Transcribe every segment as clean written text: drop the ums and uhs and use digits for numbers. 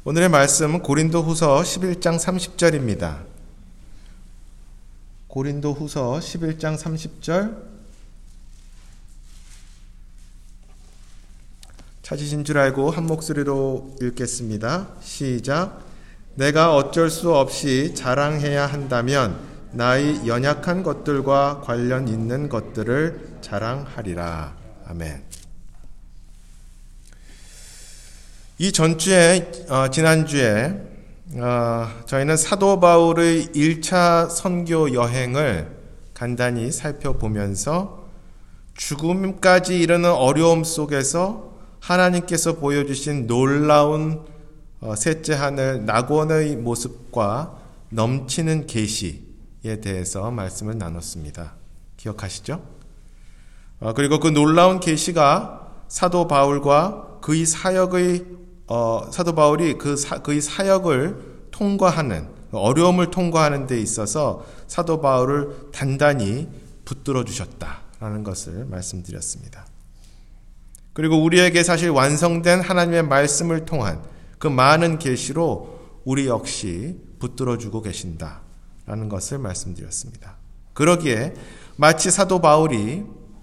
오늘의 말씀은 고린도후서 11장 30절입니다. 고린도후서 11장 30절 찾으신 줄 알고 한 목소리로 읽겠습니다. 시작. 내가 어쩔 수 없이 자랑해야 한다면 나의 연약한 것들과 관련 있는 것들을 자랑하리라. 아멘. 이 전주에 지난주에 저희는 사도 바울의 1차 선교 여행을 간단히 살펴보면서 죽음까지 이르는 어려움 속에서 하나님께서 보여주신 놀라운 셋째 하늘 낙원의 모습과 넘치는 계시에 대해서 말씀을 나눴습니다. 기억하시죠? 그리고 그 놀라운 계시가 사도 바울과 그의 사역의 사도 바울이 그의 사역을 통과하는 어려움을 통과하는 데 있어서 사도 바울을 단단히 붙들어 주셨다라는 것을 말씀드렸습니다. 그리고 우리에게 사실 완성된 하나님의 말씀을 통한 그 많은 계시로 우리 역시 붙들어 주고 계신다라는 것을 말씀드렸습니다. 그러기에 마치 사도 바울이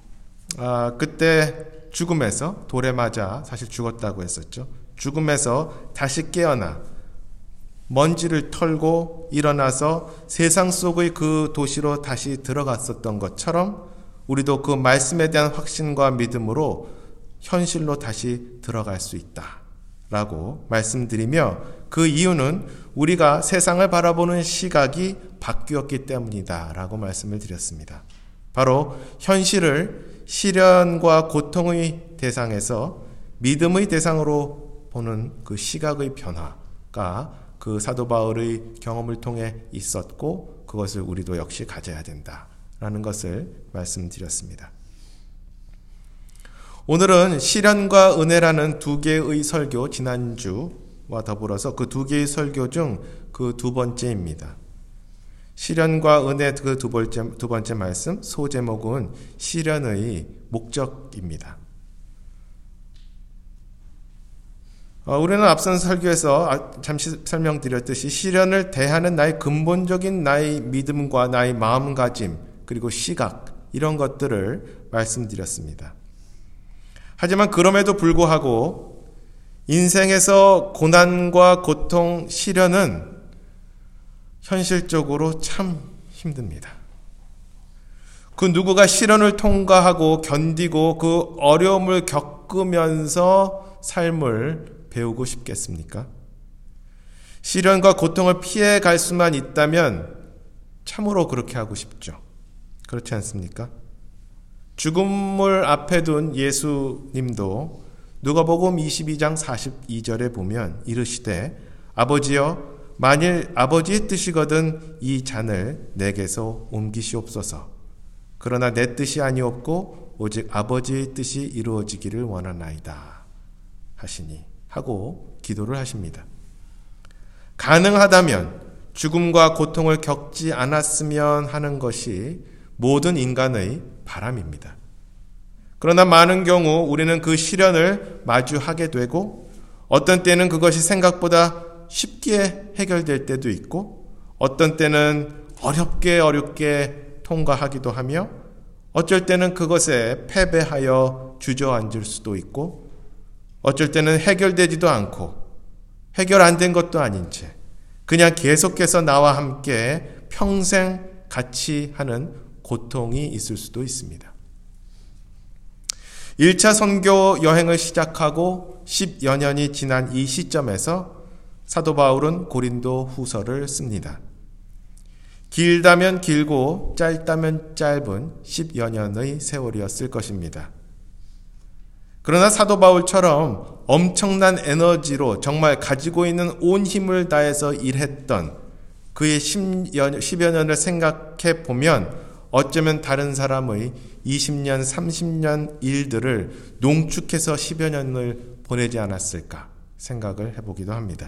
그때 죽음에서 돌에 맞아 사실 죽었다고 했었죠. 죽음에서 다시 깨어나 먼지를 털고 일어나서 세상 속의 그 도시로 다시 들어갔었던 것처럼 우리도 그 말씀에 대한 확신과 믿음으로 현실로 다시 들어갈 수 있다라고 말씀드리며 그 이유는 우리가 세상을 바라보는 시각이 바뀌었기 때문이다라고 말씀을 드렸습니다. 바로 현실을 시련과 고통의 대상에서 믿음의 대상으로 보는 그 시각의 변화가 그 사도 바울의 경험을 통해 있었고 그것을 우리도 역시 가져야 된다라는 것을 말씀드렸습니다. 오늘은 시련과 은혜라는 두 개의 설교, 지난주와 더불어서 그 두 개의 설교 중 그 두 번째입니다. 시련과 은혜 그 두 번째 말씀, 소제목은 시련의 목적입니다. 우리는 앞선 설교에서 잠시 설명드렸듯이 시련을 대하는 나의 근본적인 나의 믿음과 나의 마음가짐 그리고 시각 이런 것들을 말씀드렸습니다. 하지만 그럼에도 불구하고 인생에서 고난과 고통, 시련은 현실적으로 참 힘듭니다. 그 누구가 시련을 통과하고 견디고 그 어려움을 겪으면서 삶을 배우고 싶겠습니까? 시련과 고통을 피해 갈 수만 있다면 참으로 그렇게 하고 싶죠. 그렇지 않습니까? 죽음을 앞에 둔 예수님도 누가복음 22장 42절에 보면 이르시되 아버지여 만일 아버지의 뜻이거든 이 잔을 내게서 옮기시옵소서. 그러나 내 뜻이 아니옵고 오직 아버지의 뜻이 이루어지기를 원하나이다 하시니 하고 기도를 하십니다. 가능하다면 죽음과 고통을 겪지 않았으면 하는 것이 모든 인간의 바람입니다. 그러나 많은 경우 우리는 그 시련을 마주하게 되고 어떤 때는 그것이 생각보다 쉽게 해결될 때도 있고 어떤 때는 어렵게 통과하기도 하며 어쩔 때는 그것에 패배하여 주저앉을 수도 있고 어쩔 때는 해결되지도 않고 해결 안 된 것도 아닌 채 그냥 계속해서 나와 함께 평생 같이 하는 고통이 있을 수도 있습니다. 1차 선교 여행을 시작하고 10여 년이 지난 이 시점에서 사도 바울은 고린도 후서를 씁니다. 길다면 길고 짧다면 짧은 10여 년의 세월이었을 것입니다. 그러나 사도 바울처럼 엄청난 에너지로 정말 가지고 있는 온 힘을 다해서 일했던 그의 10여 년을 생각해 보면 어쩌면 다른 사람의 20년, 30년 일들을 농축해서 10여 년을 보내지 않았을까 생각을 해보기도 합니다.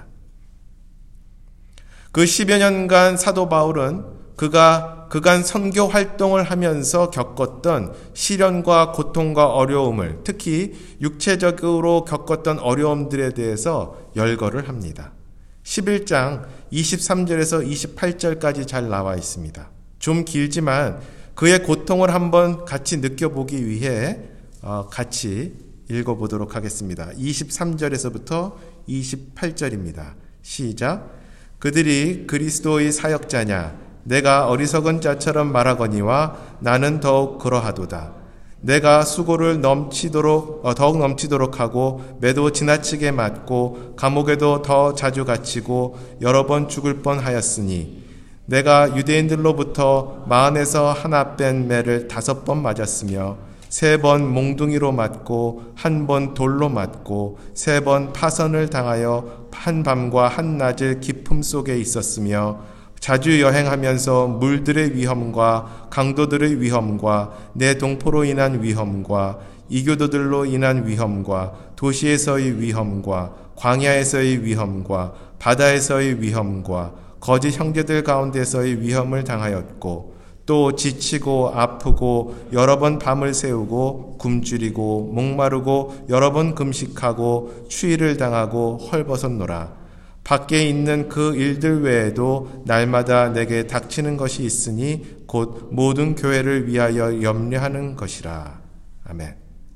그 10여 년간 사도 바울은 그간 선교 활동을 하면서 겪었던 시련과 고통과 어려움을, 특히 육체적으로 겪었던 어려움들에 대해서 열거를 합니다. 11장 23절에서 28절까지 잘 나와 있습니다. 좀 길지만 그의 고통을 한번 같이 느껴보기 위해 같이 읽어보도록 하겠습니다. 23절에서부터 28절입니다. 시작. 그들이 그리스도의 사역자냐? 내가 어리석은 자처럼 말하거니와 나는 더욱 그러하도다. 내가 수고를 더욱 넘치도록 하고 매도 지나치게 맞고 감옥에도 더 자주 갇히고 여러 번 죽을 뻔하였으니 내가 유대인들로부터 마흔에서 하나 뺀 매를 5번 맞았으며 3번 몽둥이로 맞고 1번 돌로 맞고 3번 파선을 당하여 한밤과 한낮을 기품 속에 있었으며 자주 여행하면서 물들의 위험과 강도들의 위험과 내 동포로 인한 위험과 이교도들로 인한 위험과 도시에서의 위험과 광야에서의 위험과 바다에서의 위험과 거짓 형제들 가운데서의 위험을 당하였고 또 지치고 아프고 여러 번 밤을 새우고 굶주리고 목마르고 여러 번 금식하고 추위를 당하고 헐벗었노라. 밖에 있는 그 일들 외에도 날마다 내게 닥치는 것이 있으니 곧 모든 교회를 위하여 염려하는 것이라. 아멘.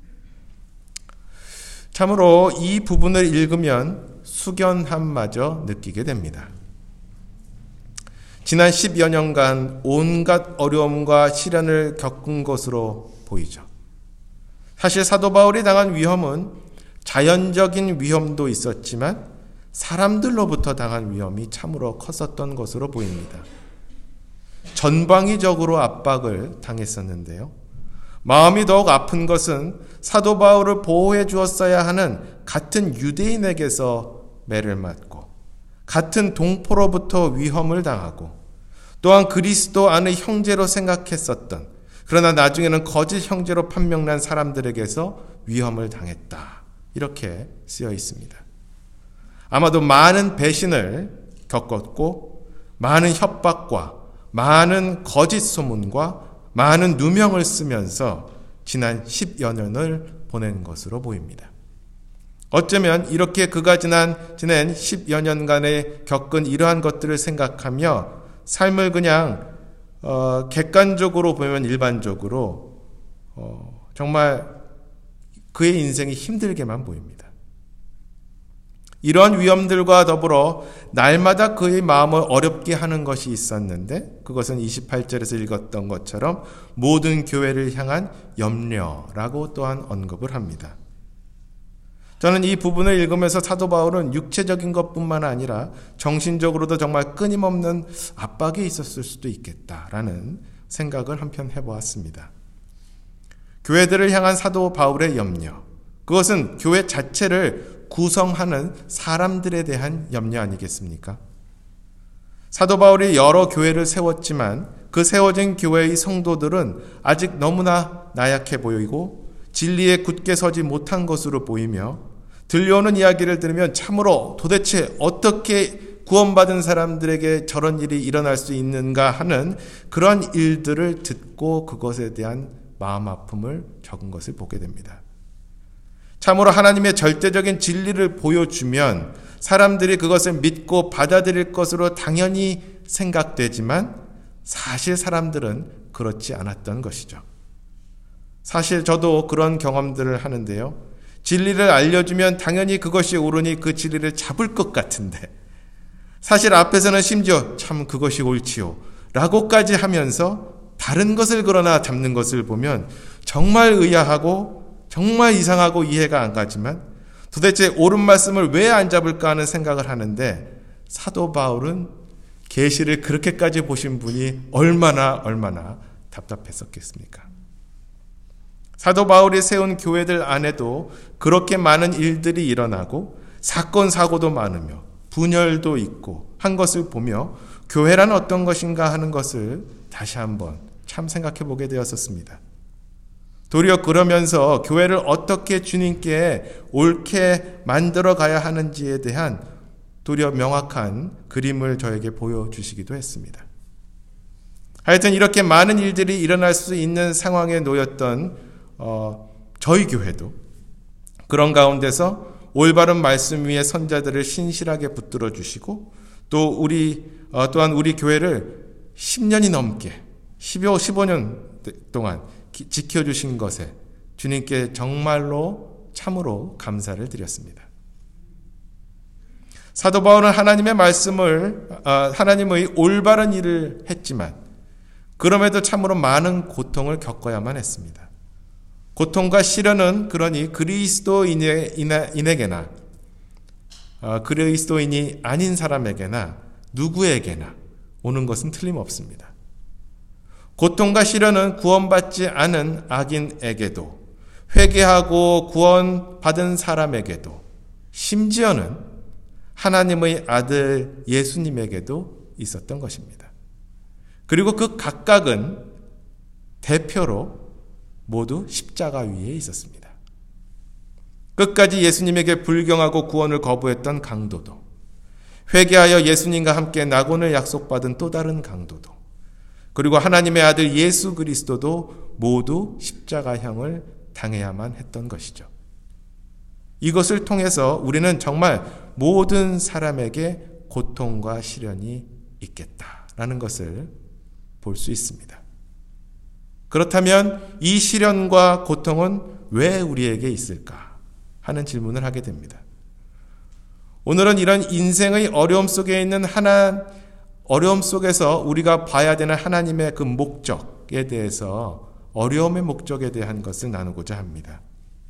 참으로 이 부분을 읽으면 숙연함마저 느끼게 됩니다. 지난 10여 년간 온갖 어려움과 시련을 겪은 것으로 보이죠. 사실 사도 바울이 당한 위험은 자연적인 위험도 있었지만 사람들로부터 당한 위험이 참으로 컸었던 것으로 보입니다. 전방위적으로 압박을 당했었는데요. 마음이 더욱 아픈 것은 사도 바울을 보호해 주었어야 하는 같은 유대인에게서 매를 맞고 같은 동포로부터 위험을 당하고 또한 그리스도 안의 형제로 생각했었던 그러나 나중에는 거짓 형제로 판명난 사람들에게서 위험을 당했다. 이렇게 쓰여 있습니다. 아마도 많은 배신을 겪었고 많은 협박과 많은 거짓 소문과 많은 누명을 쓰면서 지난 10여 년을 보낸 것으로 보입니다. 어쩌면 이렇게 그가 지낸 10여 년간에 겪은 이러한 것들을 생각하며 삶을 그냥 객관적으로 보면 일반적으로 정말 그의 인생이 힘들게만 보입니다. 이런 위험들과 더불어 날마다 그의 마음을 어렵게 하는 것이 있었는데 그것은 28절에서 읽었던 것처럼 모든 교회를 향한 염려라고 또한 언급을 합니다. 저는 이 부분을 읽으면서 사도 바울은 육체적인 것뿐만 아니라 정신적으로도 정말 끊임없는 압박이 있었을 수도 있겠다라는 생각을 한편 해보았습니다. 교회들을 향한 사도 바울의 염려, 그것은 교회 자체를 구성하는 사람들에 대한 염려 아니겠습니까? 사도 바울이 여러 교회를 세웠지만 그 세워진 교회의 성도들은 아직 너무나 나약해 보이고 진리에 굳게 서지 못한 것으로 보이며 들려오는 이야기를 들으면 참으로 도대체 어떻게 구원받은 사람들에게 저런 일이 일어날 수 있는가 하는 그런 일들을 듣고 그것에 대한 마음 아픔을 적은 것을 보게 됩니다. 참으로 하나님의 절대적인 진리를 보여주면 사람들이 그것을 믿고 받아들일 것으로 당연히 생각되지만 사실 사람들은 그렇지 않았던 것이죠. 사실 저도 그런 경험들을 하는데요. 진리를 알려주면 당연히 그것이 옳으니 그 진리를 잡을 것 같은데 사실 앞에서는 심지어 참 그것이 옳지요 라고까지 하면서 다른 것을 그러나 잡는 것을 보면 정말 의아하고 정말 이상하고 이해가 안 가지만 도대체 옳은 말씀을 왜 안 잡을까 하는 생각을 하는데 사도 바울은 계시를 그렇게까지 보신 분이 얼마나 답답했었겠습니까? 사도 바울이 세운 교회들 안에도 그렇게 많은 일들이 일어나고 사건 사고도 많으며 분열도 있고 한 것을 보며 교회란 어떤 것인가 하는 것을 다시 한번 참 생각해 보게 되었었습니다. 도리어 그러면서 교회를 어떻게 주님께 옳게 만들어 가야 하는지에 대한 도리어 명확한 그림을 저에게 보여주시기도 했습니다. 하여튼 이렇게 많은 일들이 일어날 수 있는 상황에 놓였던 저희 교회도 그런 가운데서 올바른 말씀 위에 선자들을 신실하게 붙들어 주시고 또한 우리 교회를 10년이 넘게 15년 동안 지켜주신 것에 주님께 정말로 참으로 감사를 드렸습니다. 사도 바울은 하나님의 올바른 일을 했지만 그럼에도 참으로 많은 고통을 겪어야만 했습니다. 고통과 시련은 그러니 그리스도인에게나 그리스도인이 아닌 사람에게나 누구에게나 오는 것은 틀림없습니다. 고통과 시련은 구원받지 않은 악인에게도 회개하고 구원받은 사람에게도 심지어는 하나님의 아들 예수님에게도 있었던 것입니다. 그리고 그 각각은 대표로 모두 십자가 위에 있었습니다. 끝까지 예수님에게 불경하고 구원을 거부했던 강도도, 회개하여 예수님과 함께 낙원을 약속받은 또 다른 강도도, 그리고 하나님의 아들 예수 그리스도도 모두 십자가형을 당해야만 했던 것이죠. 이것을 통해서 우리는 정말 모든 사람에게 고통과 시련이 있겠다라는 것을 볼 수 있습니다. 그렇다면 이 시련과 고통은 왜 우리에게 있을까 하는 질문을 하게 됩니다. 오늘은 이런 인생의 어려움 속에 있는 어려움 속에서 우리가 봐야 되는 하나님의 그 목적에 대해서 어려움의 목적에 대한 것을 나누고자 합니다.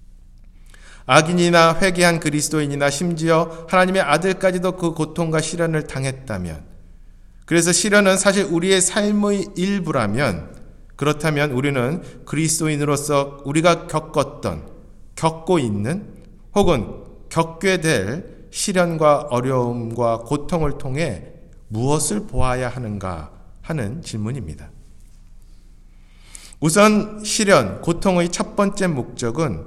악인이나 회개한 그리스도인이나 심지어 하나님의 아들까지도 그 고통과 시련을 당했다면, 그래서 시련은 사실 우리의 삶의 일부라면, 그렇다면 우리는 그리스도인으로서 우리가 겪고 있는 혹은 겪게 될 시련과 어려움과 고통을 통해 무엇을 보아야 하는가 하는 질문입니다. 우선 시련, 고통의 첫 번째 목적은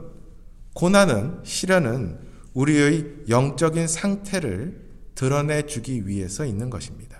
시련은 우리의 영적인 상태를 드러내주기 위해서 있는 것입니다.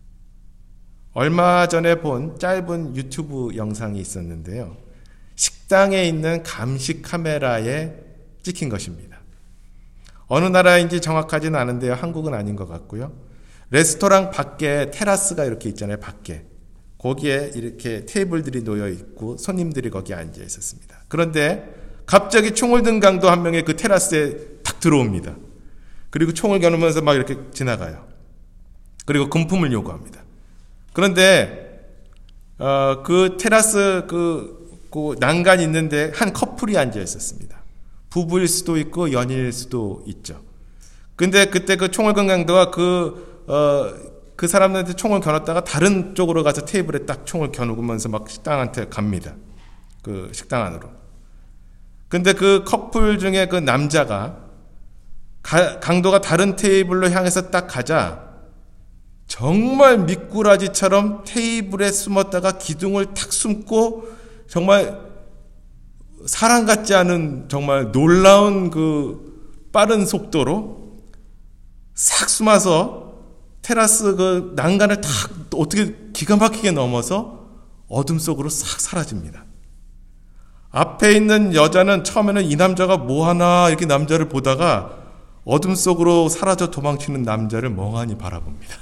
얼마 전에 본 짧은 유튜브 영상이 있었는데요. 식당에 있는 감시 카메라에 찍힌 것입니다. 어느 나라인지 정확하지는 않은데요. 한국은 아닌 것 같고요. 레스토랑 밖에 테라스가 이렇게 있잖아요. 밖에. 거기에 이렇게 테이블들이 놓여 있고 손님들이 거기에 앉아 있었습니다. 그런데 갑자기 총을 든 강도 한 명이 그 테라스에 탁 들어옵니다. 그리고 총을 겨누면서 막 이렇게 지나가요. 그리고 금품을 요구합니다. 그런데 그 테라스 그 난간이 있는데 한 커플이 앉아 있었습니다. 부부일 수도 있고 연인일 수도 있죠. 근데 그때 그 총을 든 강도가 그 사람한테 총을 겨눴다가 다른 쪽으로 가서 테이블에 딱 총을 겨누면서 막 식당한테 갑니다. 그 식당 안으로. 근데 그 커플 중에 그 남자가 강도가 다른 테이블로 향해서 딱 가자 정말 미꾸라지처럼 테이블에 숨었다가 기둥을 탁 숨고 정말 사람 같지 않은 정말 놀라운 그 빠른 속도로 싹 숨어서 테라스 그 난간을 탁 어떻게 기가 막히게 넘어서 어둠 속으로 싹 사라집니다. 앞에 있는 여자는 처음에는 이 남자가 뭐하나 이렇게 남자를 보다가 어둠 속으로 사라져 도망치는 남자를 멍하니 바라봅니다.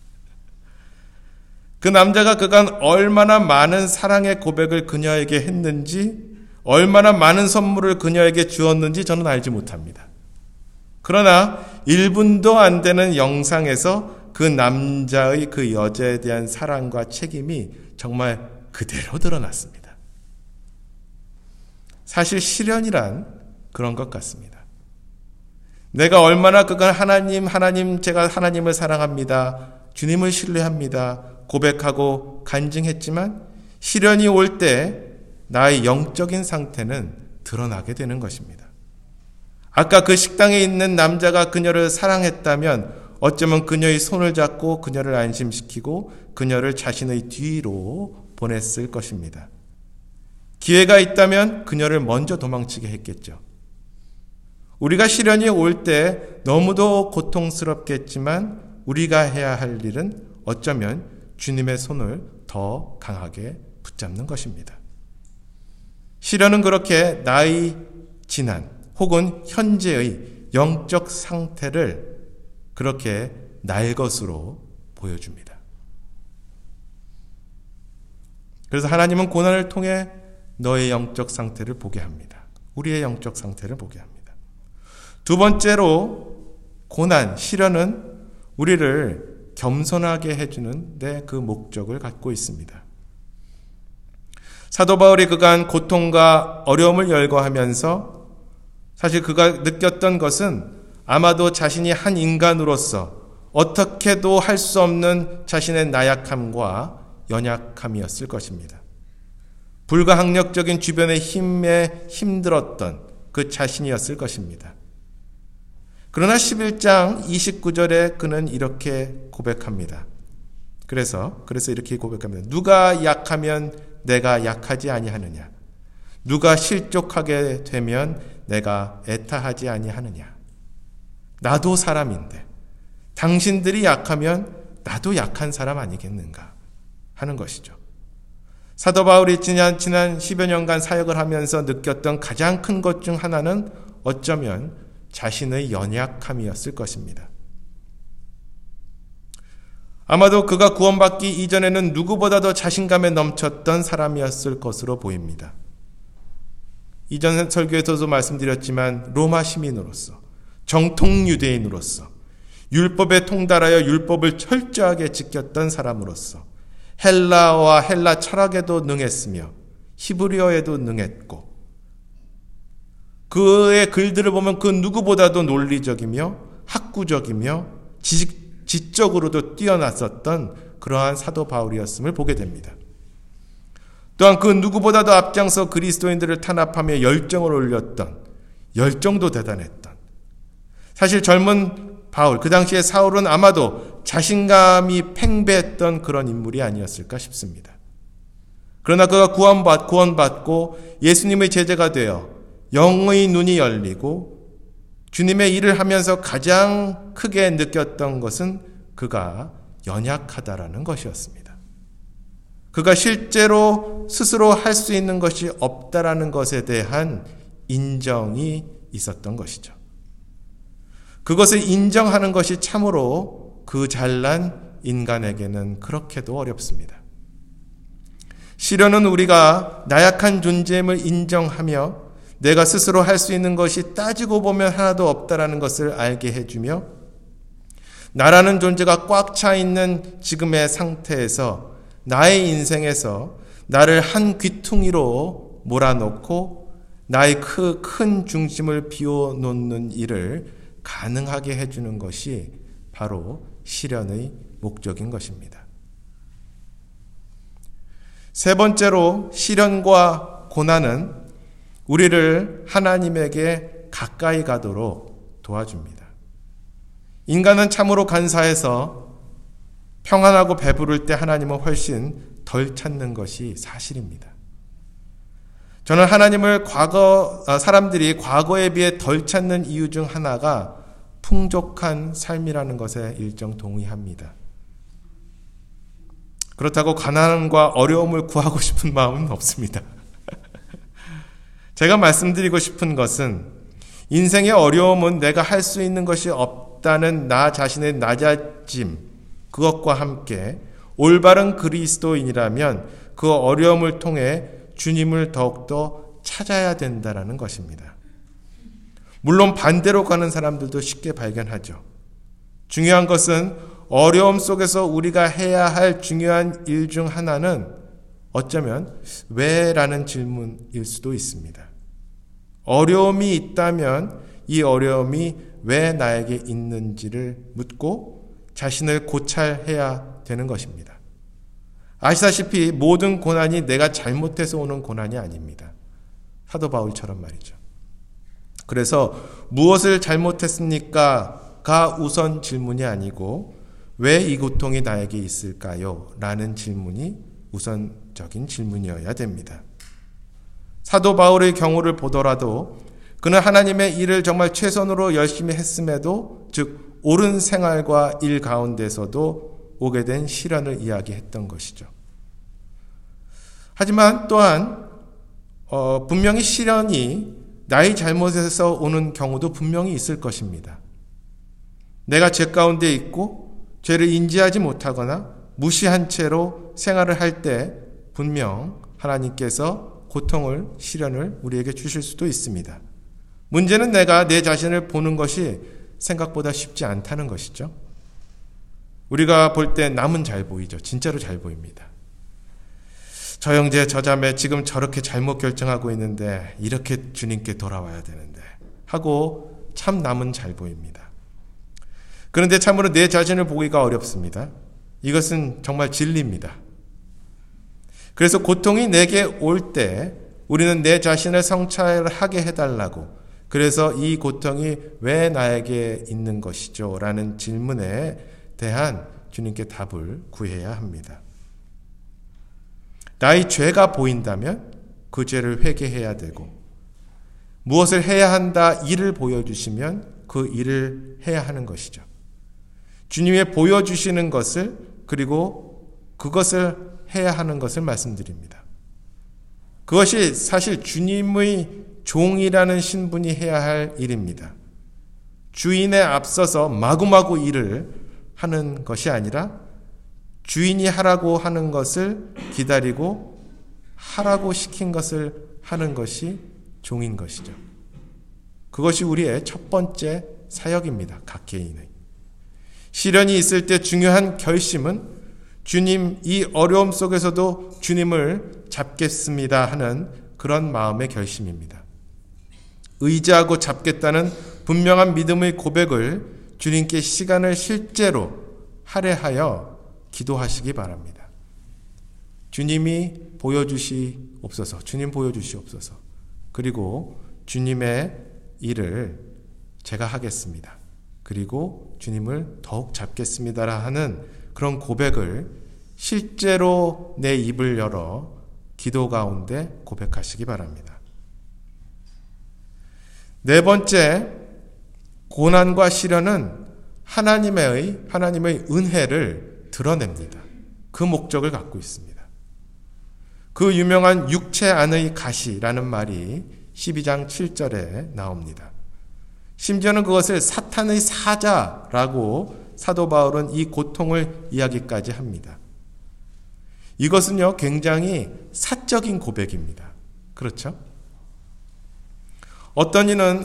그 남자가 그간 얼마나 많은 사랑의 고백을 그녀에게 했는지, 얼마나 많은 선물을 그녀에게 주었는지 저는 알지 못합니다. 그러나 1분도 안 되는 영상에서 그 남자의 그 여자에 대한 사랑과 책임이 정말 그대로 드러났습니다. 사실 시련이란 그런 것 같습니다. 내가 얼마나 그간 제가 하나님을 사랑합니다. 주님을 신뢰합니다. 고백하고 간증했지만 시련이 올 때 나의 영적인 상태는 드러나게 되는 것입니다. 아까 그 식당에 있는 남자가 그녀를 사랑했다면 어쩌면 그녀의 손을 잡고 그녀를 안심시키고 그녀를 자신의 뒤로 보냈을 것입니다. 기회가 있다면 그녀를 먼저 도망치게 했겠죠. 우리가 시련이 올 때 너무도 고통스럽겠지만 우리가 해야 할 일은 어쩌면 주님의 손을 더 강하게 붙잡는 것입니다. 시련은 그렇게 나의 지난 혹은 현재의 영적 상태를 그렇게 나의 것으로 보여줍니다. 그래서 하나님은 고난을 통해 너의 영적 상태를 보게 합니다. 우리의 영적 상태를 보게 합니다. 두 번째로 고난, 시련은 우리를 겸손하게 해주는 데 그 목적을 갖고 있습니다. 사도 바울이 그간 고통과 어려움을 열거하면서 사실 그가 느꼈던 것은 아마도 자신이 한 인간으로서 어떻게도 할 수 없는 자신의 나약함과 연약함이었을 것입니다. 불가항력적인 주변의 힘에 힘들었던 그 자신이었을 것입니다. 그러나 11장 29절에 그는 이렇게 고백합니다. 그래서 이렇게 고백합니다. 누가 약하면 내가 약하지 아니하느냐? 누가 실족하게 되면 내가 애타하지 아니하느냐? 나도 사람인데 당신들이 약하면 나도 약한 사람 아니겠는가 하는 것이죠. 사도 바울이 지난 10여 년간 사역을 하면서 느꼈던 가장 큰 것 중 하나는 어쩌면 자신의 연약함이었을 것입니다. 아마도 그가 구원받기 이전에는 누구보다도 자신감에 넘쳤던 사람이었을 것으로 보입니다. 이전 설교에서도 말씀드렸지만 로마 시민으로서, 정통 유대인으로서, 율법에 통달하여 율법을 철저하게 지켰던 사람으로서 헬라어와 헬라 철학에도 능했으며 히브리어에도 능했고 그의 글들을 보면 그 누구보다도 논리적이며 학구적이며 지적으로도 뛰어났었던 그러한 사도 바울이었음을 보게 됩니다. 또한 그 누구보다도 앞장서 그리스도인들을 탄압하며 열정을 올렸던, 열정도 대단했던, 사실 젊은 바울, 그 당시에 사울은 아마도 자신감이 팽배했던 그런 인물이 아니었을까 싶습니다. 그러나 그가 구원받고 예수님의 제자가 되어 영의 눈이 열리고 주님의 일을 하면서 가장 크게 느꼈던 것은 그가 연약하다라는 것이었습니다. 그가 실제로 스스로 할 수 있는 것이 없다라는 것에 대한 인정이 있었던 것이죠. 그것을 인정하는 것이 참으로 그 잘난 인간에게는 그렇게도 어렵습니다. 시련은 우리가 나약한 존재임을 인정하며 내가 스스로 할 수 있는 것이 따지고 보면 하나도 없다라는 것을 알게 해주며 나라는 존재가 꽉 차 있는 지금의 상태에서 나의 인생에서 나를 한 귀퉁이로 몰아넣고 나의 큰 중심을 비워놓는 일을 가능하게 해주는 것이 바로 시련의 목적인 것입니다. 세 번째로 시련과 고난은 우리를 하나님에게 가까이 가도록 도와줍니다. 인간은 참으로 간사해서 평안하고 배부를 때 하나님은 훨씬 덜 찾는 것이 사실입니다. 저는 하나님을 사람들이 과거에 비해 덜 찾는 이유 중 하나가 풍족한 삶이라는 것에 일정 동의합니다. 그렇다고 가난과 어려움을 구하고 싶은 마음은 없습니다. 제가 말씀드리고 싶은 것은 인생의 어려움은 내가 할 수 있는 것이 없다는 나 자신의 낮아짐, 그것과 함께 올바른 그리스도인이라면 그 어려움을 통해 주님을 더욱더 찾아야 된다는 것입니다. 물론 반대로 가는 사람들도 쉽게 발견하죠. 중요한 것은 어려움 속에서 우리가 해야 할 중요한 일 중 하나는 어쩌면 왜? 라는 질문일 수도 있습니다. 어려움이 있다면 이 어려움이 왜 나에게 있는지를 묻고 자신을 고찰해야 되는 것입니다. 아시다시피 모든 고난이 내가 잘못해서 오는 고난이 아닙니다. 사도 바울처럼 말이죠. 그래서 무엇을 잘못했습니까?가 우선 질문이 아니고 왜 이 고통이 나에게 있을까요? 라는 질문이 우선적인 질문이어야 됩니다. 사도 바울의 경우를 보더라도 그는 하나님의 일을 정말 최선으로 열심히 했음에도 즉 옳은 생활과 일 가운데서도 오게 된 시련을 이야기했던 것이죠. 하지만 또한 분명히 시련이 나의 잘못에서 오는 경우도 분명히 있을 것입니다. 내가 죄 가운데 있고 죄를 인지하지 못하거나 무시한 채로 생활을 할 때 분명 하나님께서 고통을, 시련을 우리에게 주실 수도 있습니다. 문제는 내가 내 자신을 보는 것이 생각보다 쉽지 않다는 것이죠. 우리가 볼 때 남은 잘 보이죠. 진짜로 잘 보입니다. 저 형제, 저 자매 지금 저렇게 잘못 결정하고 있는데 이렇게 주님께 돌아와야 되는데 하고 참 남은 잘 보입니다. 그런데 참으로 내 자신을 보기가 어렵습니다. 이것은 정말 진리입니다. 그래서 고통이 내게 올 때 우리는 내 자신을 성찰하게 해달라고, 그래서 이 고통이 왜 나에게 있는 것이죠? 라는 질문에 대한 주님께 답을 구해야 합니다. 나의 죄가 보인다면 그 죄를 회개해야 되고, 무엇을 해야 한다 일을 보여주시면 그 일을 해야 하는 것이죠. 주님의 보여주시는 것을, 그리고 그것을 해야 하는 것을 말씀드립니다. 그것이 사실 주님의 종이라는 신분이 해야 할 일입니다. 주인에 앞서서 마구마구 일을 하는 것이 아니라 주인이 하라고 하는 것을 기다리고 하라고 시킨 것을 하는 것이 종인 것이죠. 그것이 우리의 첫 번째 사역입니다. 각 개인의. 시련이 있을 때 중요한 결심은 주님, 이 어려움 속에서도 주님을 잡겠습니다 하는 그런 마음의 결심입니다. 의지하고 잡겠다는 분명한 믿음의 고백을 주님께 시간을 실제로 할애하여 기도하시기 바랍니다. 주님이 보여주시옵소서, 주님 보여주시옵소서. 그리고 주님의 일을 제가 하겠습니다. 그리고 주님을 더욱 잡겠습니다 하는 그런 고백을 실제로 내 입을 열어 기도 가운데 고백하시기 바랍니다. 네 번째, 고난과 시련은 하나님의 은혜를 드러냅니다. 그 목적을 갖고 있습니다. 그 유명한 육체 안의 가시라는 말이 12장 7절에 나옵니다. 심지어는 그것을 사탄의 사자라고 사도 바울은 이 고통을 이야기까지 합니다. 이것은요, 굉장히 사적인 고백입니다. 그렇죠? 어떤 이는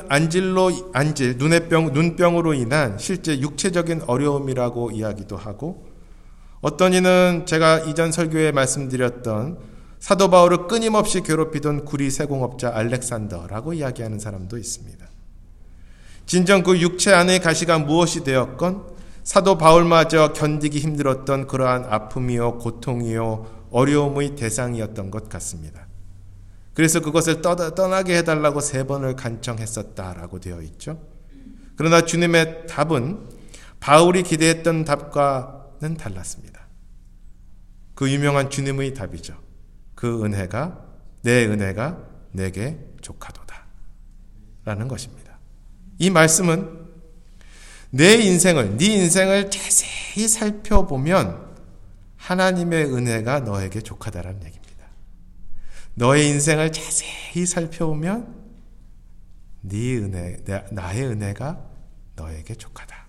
눈병으로 인한 실제 육체적인 어려움이라고 이야기도 하고, 어떤 이는 제가 이전 설교에 말씀드렸던 사도 바울을 끊임없이 괴롭히던 구리 세공업자 알렉산더라고 이야기하는 사람도 있습니다. 진정 그 육체 안의 가시가 무엇이 되었건 사도 바울마저 견디기 힘들었던 그러한 아픔이요, 고통이요, 어려움의 대상이었던 것 같습니다. 그래서 그것을 떠나게 해달라고 3번을 간청했었다라고 되어 있죠. 그러나 주님의 답은 바울이 기대했던 답과는 달랐습니다. 그 유명한 주님의 답이죠. 그 은혜가, 내 은혜가 내게 족하도다 라는 것입니다. 이 말씀은 네 인생을 자세히 살펴보면 하나님의 은혜가 너에게 족하다라는 얘기입니다. 너의 인생을 자세히 살펴보면 나의 은혜가 너에게 족하다.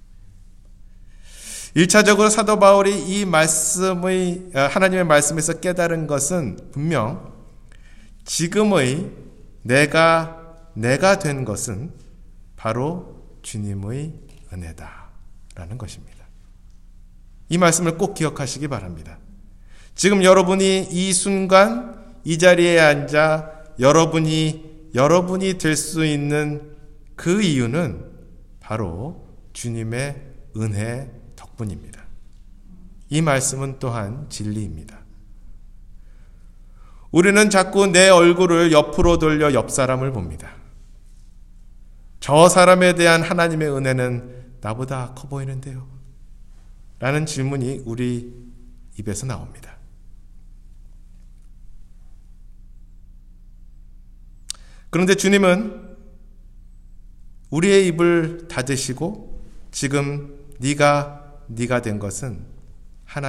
1차적으로 사도 바울이 이 하나님의 말씀에서 깨달은 것은 분명 지금의 내가 된 것은 바로 주님의 은혜다라는 것입니다. 이 말씀을 꼭 기억하시기 바랍니다. 지금 여러분이 이 순간 이 자리에 앉아 여러분이 될 수 있는 그 이유는 바로 주님의 은혜 덕분입니다. 이 말씀은 또한 진리입니다. 우리는 자꾸 내 얼굴을 옆으로 돌려 옆 사람을 봅니다. 저 사람에 대한 하나님의 은혜는 나보다 커 보이는데요? 라는 질문이 우리 입에서 나옵니다. 그런데 주님은 우리의 입을 닫으시고 지금 네가 된 것은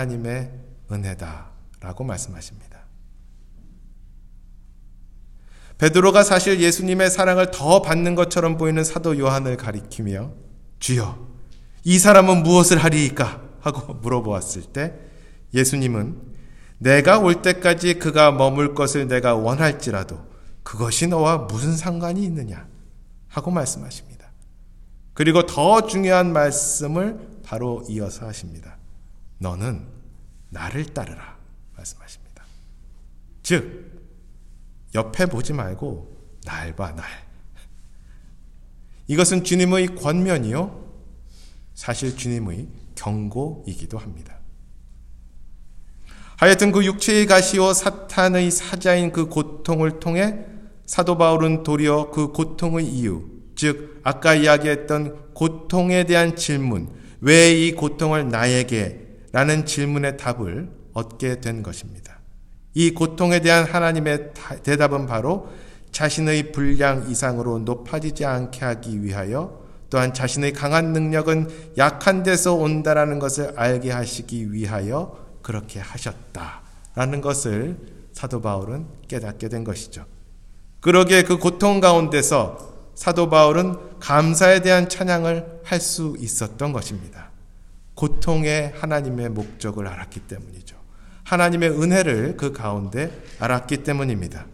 하나님의 은혜다라고 말씀하십니다. 베드로가 사실 예수님의 사랑을 더 받는 것처럼 보이는 사도 요한을 가리키며 주여, 이 사람은 무엇을 하리이까? 하고 물어보았을 때 예수님은 내가 올 때까지 그가 머물 것을 내가 원할지라도 그것이 너와 무슨 상관이 있느냐? 하고 말씀하십니다. 그리고 더 중요한 말씀을 바로 이어서 하십니다. 너는 나를 따르라 말씀하십니다. 즉 옆에 보지 말고 날 봐, 날. 이것은 주님의 권면이요, 사실 주님의 경고이기도 합니다. 하여튼 그 육체의 가시오 사탄의 사자인 그 고통을 통해 사도 바울은 도리어 그 고통의 이유, 즉 아까 이야기했던 고통에 대한 질문, 왜 이 고통을 나에게? 라는 질문의 답을 얻게 된 것입니다. 이 고통에 대한 하나님의 대답은 바로 자신의 분량 이상으로 높아지지 않게 하기 위하여, 또한 자신의 강한 능력은 약한 데서 온다라는 것을 알게 하시기 위하여 그렇게 하셨다라는 것을 사도 바울은 깨닫게 된 것이죠. 그러기에 그 고통 가운데서 사도 바울은 감사에 대한 찬양을 할 수 있었던 것입니다. 고통의 하나님의 목적을 알았기 때문이죠. 하나님의 은혜를 그 가운데 알았기 때문입니다.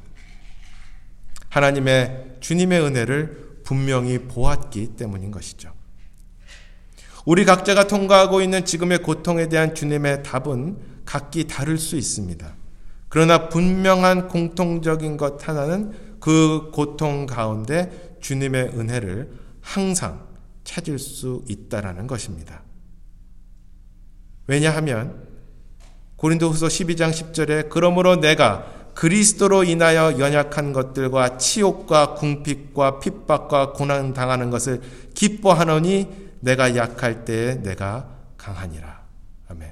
하나님의 주님의 은혜를 분명히 보았기 때문인 것이죠. 우리 각자가 통과하고 있는 지금의 고통에 대한 주님의 답은 각기 다를 수 있습니다. 그러나 분명한 공통적인 것 하나는 그 고통 가운데 주님의 은혜를 항상 찾을 수 있다라는 것입니다. 왜냐하면 고린도후서 12장 10절에 그러므로 내가 그리스도로 인하여 연약한 것들과 치욕과 궁핍과 핍박과 고난 당하는 것을 기뻐하노니 내가 약할 때에 내가 강하니라. 아멘.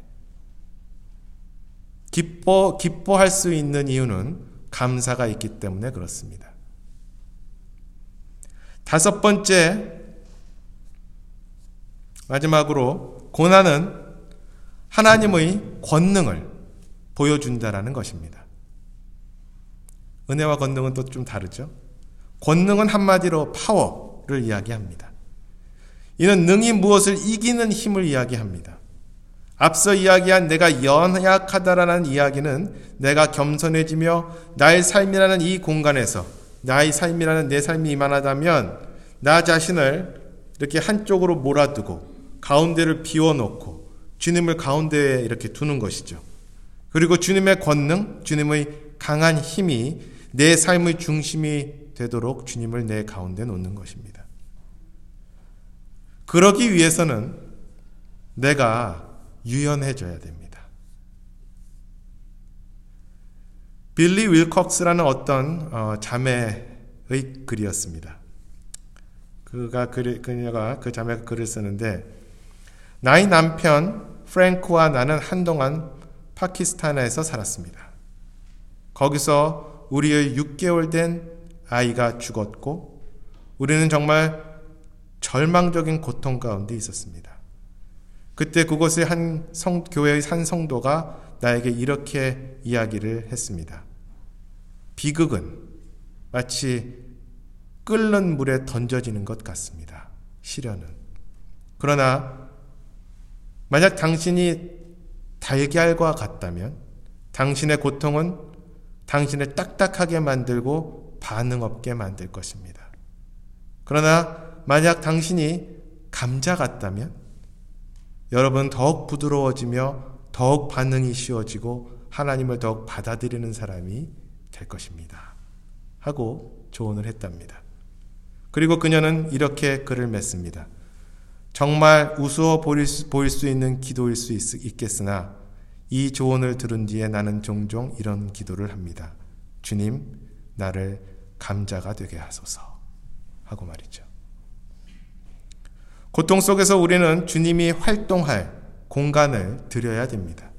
기뻐할 수 있는 이유는 감사가 있기 때문에 그렇습니다. 다섯 번째, 마지막으로 고난은 하나님의 권능을 보여준다라는 것입니다. 은혜와 권능은 또 좀 다르죠. 권능은 한마디로 파워를 이야기합니다. 이는 능히 무엇을 이기는 힘을 이야기합니다. 앞서 이야기한 내가 연약하다라는 이야기는 내가 겸손해지며 나의 삶이라는 이 공간에서, 나의 삶이라는 내 삶이 이만하다면 나 자신을 이렇게 한쪽으로 몰아두고 가운데를 비워놓고 주님을 가운데에 이렇게 두는 것이죠. 그리고 주님의 권능, 주님의 강한 힘이 내 삶의 중심이 되도록 주님을 내 가운데 놓는 것입니다. 그러기 위해서는 내가 유연해져야 됩니다. 빌리 윌콕스라는 어떤 자매의 글이었습니다. 그녀가 그 자매가 글을 쓰는데, 나의 남편 프랭크와 나는 한동안 파키스탄에서 살았습니다. 거기서 우리의 6개월 된 아이가 죽었고 우리는 정말 절망적인 고통 가운데 있었습니다. 그때 그곳의 교회의 한 성도가 나에게 이렇게 이야기를 했습니다. 비극은 마치 끓는 물에 던져지는 것 같습니다. 시련은. 그러나 만약 당신이 달걀과 같다면 당신의 고통은 당신을 딱딱하게 만들고 반응 없게 만들 것입니다. 그러나 만약 당신이 감자 같다면 여러분 더욱 부드러워지며 더욱 반응이 쉬워지고 하나님을 더욱 받아들이는 사람이 될 것입니다. 하고 조언을 했답니다. 그리고 그녀는 이렇게 글을 맺습니다. 정말 우스워 보일 수 있는 기도일 수 있겠으나 이 조언을 들은 뒤에 나는 종종 이런 기도를 합니다. 주님, 나를 감자가 되게 하소서. 하고 말이죠. 고통 속에서 우리는 주님이 활동할 공간을 드려야 됩니다.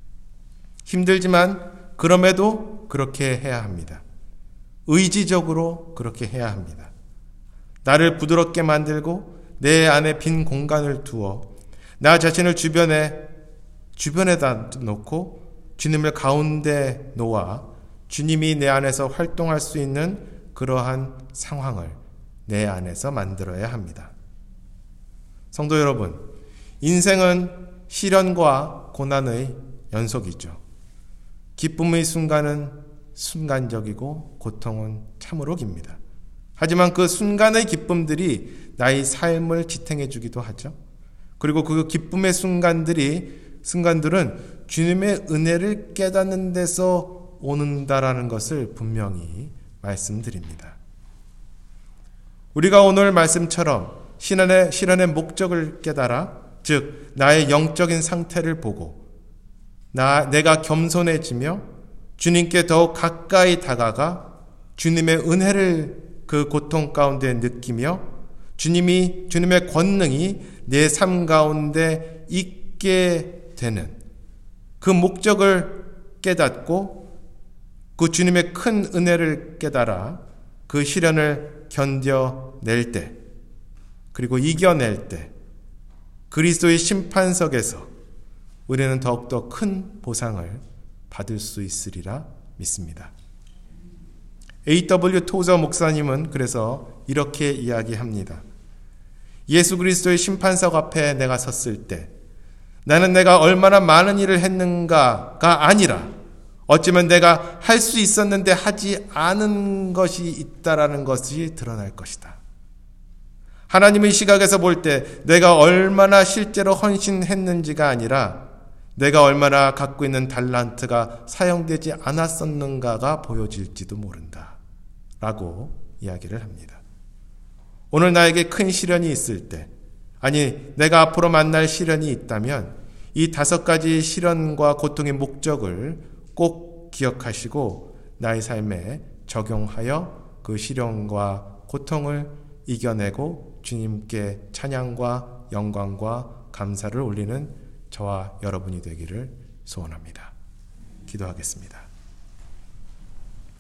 힘들지만 그럼에도 그렇게 해야 합니다. 의지적으로 그렇게 해야 합니다. 나를 부드럽게 만들고 내 안에 빈 공간을 두어 나 자신을 주변에다 놓고 주님을 가운데 놓아 주님이 내 안에서 활동할 수 있는 그러한 상황을 내 안에서 만들어야 합니다. 성도 여러분, 인생은 시련과 고난의 연속이죠. 기쁨의 순간은 순간적이고 고통은 참으로 깁니다. 하지만 그 순간의 기쁨들이 나의 삶을 지탱해 주기도 하죠. 그리고 그 기쁨의 순간들은 주님의 은혜를 깨닫는 데서 오는다라는 것을 분명히 말씀드립니다. 우리가 오늘 말씀처럼 실현의 목적을 깨달아, 즉 나의 영적인 상태를 보고 내가 겸손해지며 주님께 더욱 가까이 다가가 주님의 은혜를 그 고통 가운데 느끼며 주님의 권능이 내 삶 가운데 있게 되는 그 목적을 깨닫고 그 주님의 큰 은혜를 깨달아 그 시련을 견뎌낼 때, 그리고 이겨낼 때 그리스도의 심판석에서 우리는 더욱더 큰 보상을 받을 수 있으리라 믿습니다. A.W. 토저 목사님은 그래서 이렇게 이야기합니다. 예수 그리스도의 심판석 앞에 내가 섰을 때 나는 내가 얼마나 많은 일을 했는가가 아니라 어쩌면 내가 할 수 있었는데 하지 않은 것이 있다라는 것이 드러날 것이다. 하나님의 시각에서 볼 때 내가 얼마나 실제로 헌신했는지가 아니라 내가 얼마나 갖고 있는 달란트가 사용되지 않았었는가가 보여질지도 모른다 라고 이야기를 합니다. 오늘 나에게 큰 시련이 있을 때, 아니 내가 앞으로 만날 시련이 있다면 이 5가지 시련과 고통의 목적을 꼭 기억하시고 나의 삶에 적용하여 그 시련과 고통을 이겨내고 주님께 찬양과 영광과 감사를 올리는 저와 여러분이 되기를 소원합니다. 기도하겠습니다.